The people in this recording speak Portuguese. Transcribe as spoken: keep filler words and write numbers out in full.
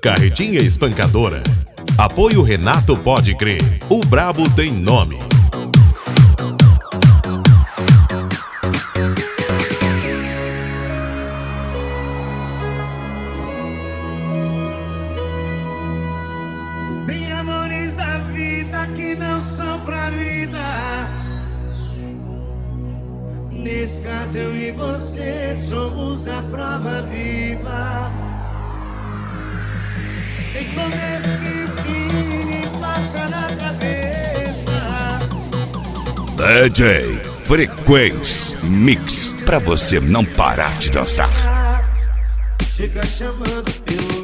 Carretinha Espancadora. Apoio Renato Pode Crer. O brabo tem nome. Tem amores da vida que não são pra vida. Nesse caso eu e você somos a prova viva. Tem começo e fim, passa na cabeça. D J Frequência Mix, pra você não parar de dançar. Chega chamando pelo